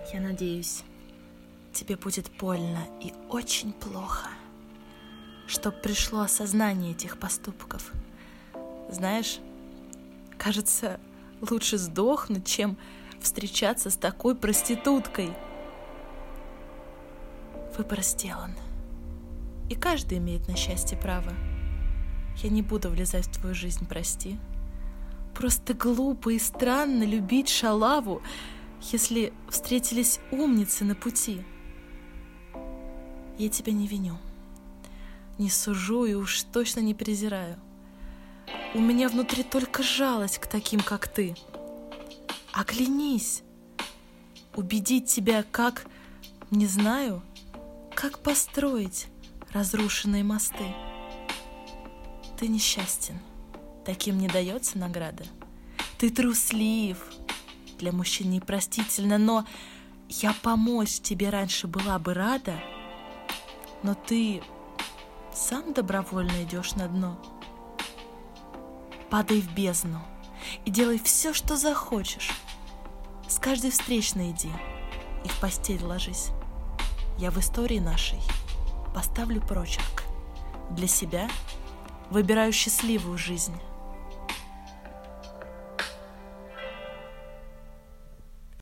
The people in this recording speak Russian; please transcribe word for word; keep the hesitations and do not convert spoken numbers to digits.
Я надеюсь, тебе будет больно и очень плохо, чтоб пришло осознание этих поступков. Знаешь, кажется, лучше сдохнуть, чем встречаться с такой проституткой. Выбор сделан, и каждый имеет на счастье право. Я не буду влезать в твою жизнь, прости. Просто глупо и странно любить шалаву, если встретились умницы на пути. Я тебя не виню, не сужу и уж точно не презираю. У меня внутри только жалость к таким, как ты. Оглянись, убедить тебя, как, не знаю, как построить разрушенные мосты. Ты несчастен, таким не дается награда. Ты труслив, для мужчин непростительно, но я помочь тебе раньше была бы рада, но ты сам добровольно идешь на дно. Падай в бездну и делай все, что захочешь. С каждой встречной иди и в постель ложись. Я в истории нашей поставлю прочерк. Для себя выбираю счастливую жизнь.